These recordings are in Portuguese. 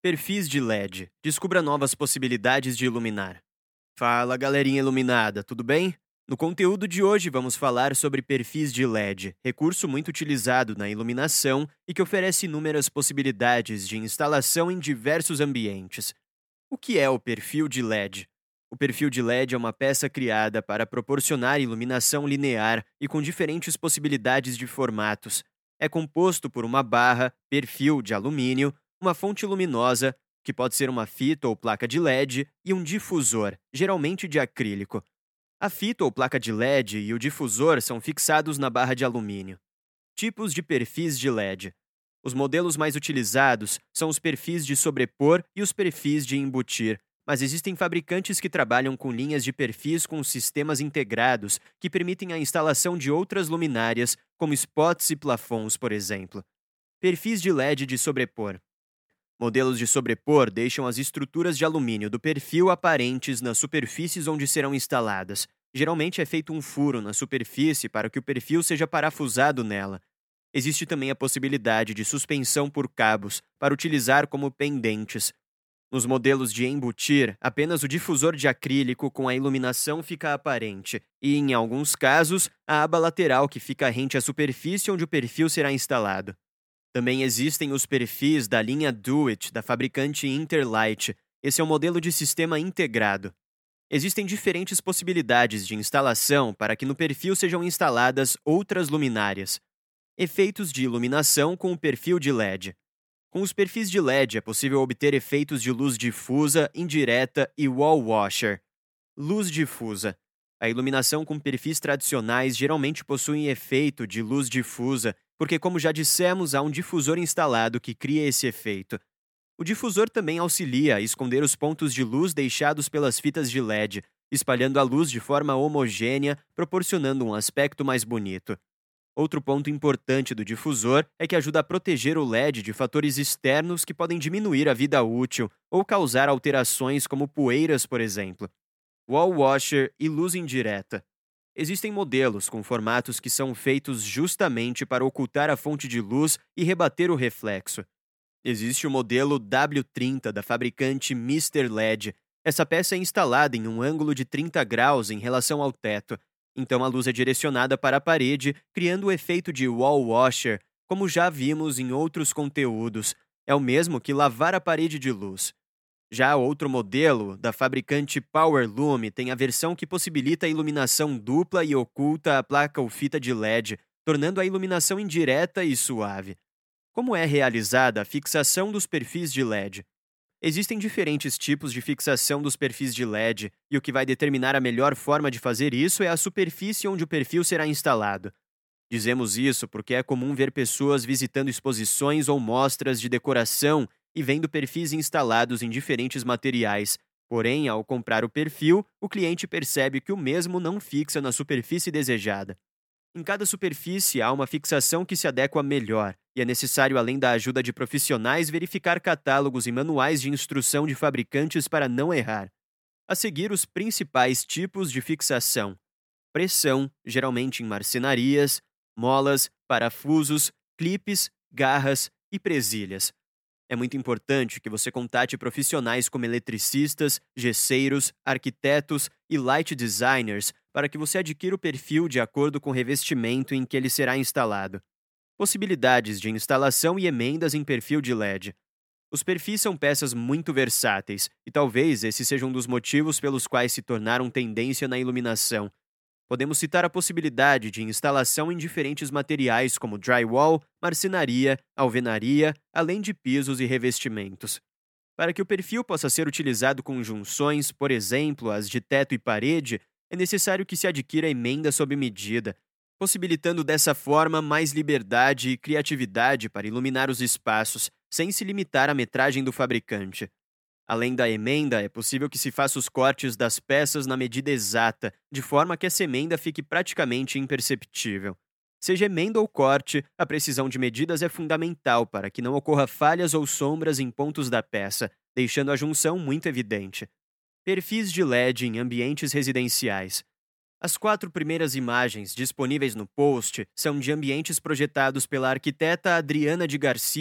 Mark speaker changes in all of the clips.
Speaker 1: Perfis de LED. Descubra novas possibilidades de iluminar. Fala, galerinha iluminada, tudo bem? No conteúdo de hoje vamos falar sobre perfis de LED, recurso muito utilizado na iluminação e que oferece inúmeras possibilidades de instalação em diversos ambientes. O que é o perfil de LED? O perfil de LED é uma peça criada para proporcionar iluminação linear e com diferentes possibilidades de formatos. É composto por uma barra, perfil de alumínio, uma fonte luminosa, que pode ser uma fita ou placa de LED, e um difusor, geralmente de acrílico. A fita ou placa de LED e o difusor são fixados na barra de alumínio. Tipos de perfis de LED. Os modelos mais utilizados são os perfis de sobrepor e os perfis de embutir, mas existem fabricantes que trabalham com linhas de perfis com sistemas integrados que permitem a instalação de outras luminárias, como spots e plafons, por exemplo. Perfis de LED de sobrepor. Modelos de sobrepor deixam as estruturas de alumínio do perfil aparentes nas superfícies onde serão instaladas. Geralmente é feito um furo na superfície para que o perfil seja parafusado nela. Existe também a possibilidade de suspensão por cabos, para utilizar como pendentes. Nos modelos de embutir, apenas o difusor de acrílico com a iluminação fica aparente, e, em alguns casos, a aba lateral que fica rente à superfície onde o perfil será instalado. Também existem os perfis da linha Do It, da fabricante Interlight. Esse é um modelo de sistema integrado. Existem diferentes possibilidades de instalação para que no perfil sejam instaladas outras luminárias. Efeitos de iluminação com o perfil de LED. Com os perfis de LED é possível obter efeitos de luz difusa, indireta e wall washer. Luz difusa. A iluminação com perfis tradicionais geralmente possui efeito de luz difusa, porque, como já dissemos, há um difusor instalado que cria esse efeito. O difusor também auxilia a esconder os pontos de luz deixados pelas fitas de LED, espalhando a luz de forma homogênea, proporcionando um aspecto mais bonito. Outro ponto importante do difusor é que ajuda a proteger o LED de fatores externos que podem diminuir a vida útil ou causar alterações como poeiras, por exemplo. Wall washer e luz indireta. Existem modelos com formatos que são feitos justamente para ocultar a fonte de luz e rebater o reflexo. Existe o modelo W30 da fabricante Mister LED. Essa peça é instalada em um ângulo de 30 graus em relação ao teto. Então a luz é direcionada para a parede, criando o efeito de wall washer, como já vimos em outros conteúdos. É o mesmo que lavar a parede de luz. Já outro modelo, da fabricante Powerlume, tem a versão que possibilita a iluminação dupla e oculta a placa ou fita de LED, tornando a iluminação indireta e suave. Como é realizada a fixação dos perfis de LED? Existem diferentes tipos de fixação dos perfis de LED, e o que vai determinar a melhor forma de fazer isso é a superfície onde o perfil será instalado. Dizemos isso porque é comum ver pessoas visitando exposições ou mostras de decoração e vendo perfis instalados em diferentes materiais. Porém, ao comprar o perfil, o cliente percebe que o mesmo não fixa na superfície desejada. Em cada superfície há uma fixação que se adequa melhor, e é necessário, além da ajuda de profissionais, verificar catálogos e manuais de instrução de fabricantes para não errar. A seguir, os principais tipos de fixação: pressão, geralmente em marcenarias, molas, parafusos, clipes, garras e presilhas. É muito importante que você contate profissionais como eletricistas, gesseiros, arquitetos e light designers para que você adquira o perfil de acordo com o revestimento em que ele será instalado. Possibilidades de instalação e emendas em perfil de LED. Os perfis são peças muito versáteis, e talvez esse seja um dos motivos pelos quais se tornaram tendência na iluminação. Podemos citar a possibilidade de instalação em diferentes materiais como drywall, marcenaria, alvenaria, além de pisos e revestimentos. Para que o perfil possa ser utilizado com junções, por exemplo, as de teto e parede, é necessário que se adquira emenda sob medida, possibilitando dessa forma mais liberdade e criatividade para iluminar os espaços, sem se limitar à metragem do fabricante. Além da emenda, é possível que se faça os cortes das peças na medida exata, de forma que essa emenda fique praticamente imperceptível. Seja emenda ou corte, a precisão de medidas é fundamental para que não ocorra falhas ou sombras em pontos da peça, deixando a junção muito evidente. Perfis de LED em ambientes residenciais. As 4 primeiras imagens disponíveis no post são de ambientes projetados pela arquiteta Adriana de Garcia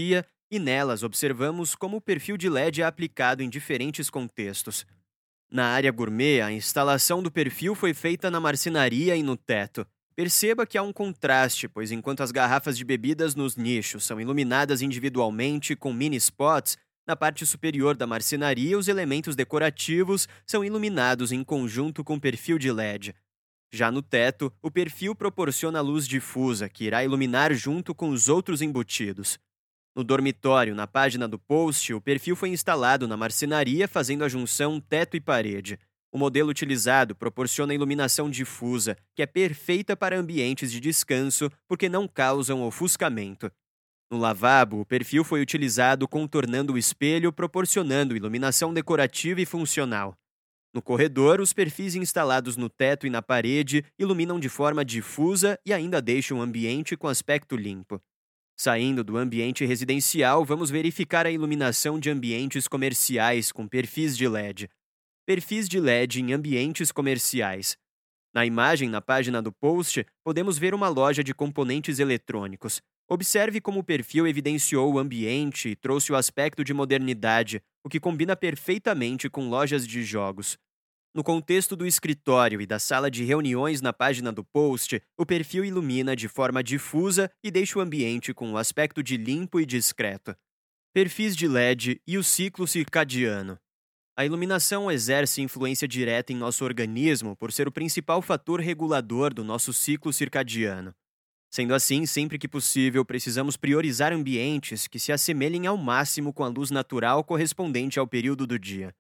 Speaker 1: e nelas observamos como o perfil de LED é aplicado em diferentes contextos. Na área gourmet, a instalação do perfil foi feita na marcenaria e no teto. Perceba que há um contraste, pois enquanto as garrafas de bebidas nos nichos são iluminadas individualmente com mini spots, na parte superior da marcenaria os elementos decorativos são iluminados em conjunto com perfil de LED. Já no teto, o perfil proporciona luz difusa, que irá iluminar junto com os outros embutidos. No dormitório, na página do post, o perfil foi instalado na marcenaria fazendo a junção teto e parede. O modelo utilizado proporciona iluminação difusa, que é perfeita para ambientes de descanso porque não causam ofuscamento. No lavabo, o perfil foi utilizado contornando o espelho, proporcionando iluminação decorativa e funcional. No corredor, os perfis instalados no teto e na parede iluminam de forma difusa e ainda deixam o ambiente com aspecto limpo. Saindo do ambiente residencial, vamos verificar a iluminação de ambientes comerciais com perfis de LED. Perfis de LED em ambientes comerciais. Na imagem na página do post, podemos ver uma loja de componentes eletrônicos. Observe como o perfil evidenciou o ambiente e trouxe o aspecto de modernidade, o que combina perfeitamente com lojas de jogos. No contexto do escritório e da sala de reuniões na página do post, o perfil ilumina de forma difusa e deixa o ambiente com um aspecto de limpo e discreto. Perfis de LED e o ciclo circadiano. A iluminação exerce influência direta em nosso organismo por ser o principal fator regulador do nosso ciclo circadiano. Sendo assim, sempre que possível, precisamos priorizar ambientes que se assemelhem ao máximo com a luz natural correspondente ao período do dia.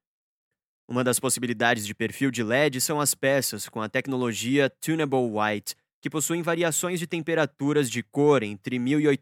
Speaker 1: Uma das possibilidades de perfil de LED são as peças com a tecnologia Tunable White, que possuem variações de temperaturas de cor entre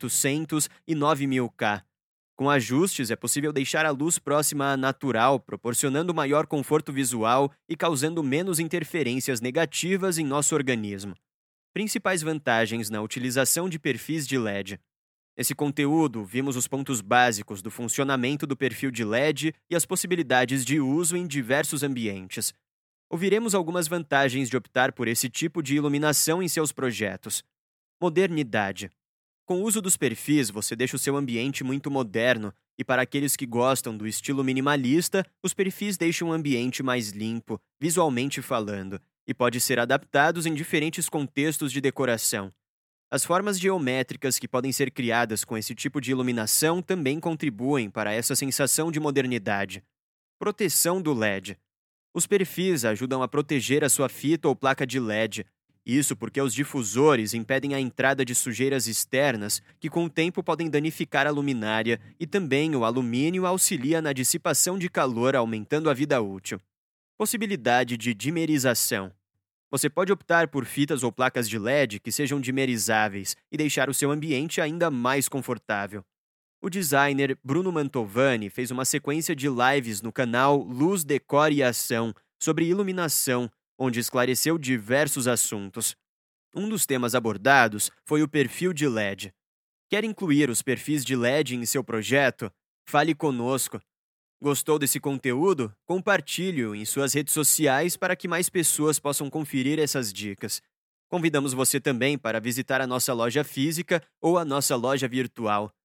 Speaker 1: 1800 e 9000 K. Com ajustes, é possível deixar a luz próxima à natural, proporcionando maior conforto visual e causando menos interferências negativas em nosso organismo. Principais vantagens na utilização de perfis de LED. Nesse conteúdo, vimos os pontos básicos do funcionamento do perfil de LED e as possibilidades de uso em diversos ambientes. Ouviremos algumas vantagens de optar por esse tipo de iluminação em seus projetos. Modernidade. Com o uso dos perfis, você deixa o seu ambiente muito moderno, e para aqueles que gostam do estilo minimalista, os perfis deixam o ambiente mais limpo, visualmente falando, e pode ser adaptados em diferentes contextos de decoração. As formas geométricas que podem ser criadas com esse tipo de iluminação também contribuem para essa sensação de modernidade. Proteção do LED. Os perfis ajudam a proteger a sua fita ou placa de LED. Isso porque os difusores impedem a entrada de sujeiras externas que com o tempo podem danificar a luminária e também o alumínio auxilia na dissipação de calor, aumentando a vida útil. Possibilidade de dimerização. Você pode optar por fitas ou placas de LED que sejam dimerizáveis e deixar o seu ambiente ainda mais confortável. O designer Bruno Mantovani fez uma sequência de lives no canal Luz, Decor e Ação sobre iluminação, onde esclareceu diversos assuntos. Um dos temas abordados foi o perfil de LED. Quer incluir os perfis de LED em seu projeto? Fale conosco. Gostou desse conteúdo? Compartilhe-o em suas redes sociais para que mais pessoas possam conferir essas dicas. Convidamos você também para visitar a nossa loja física ou a nossa loja virtual.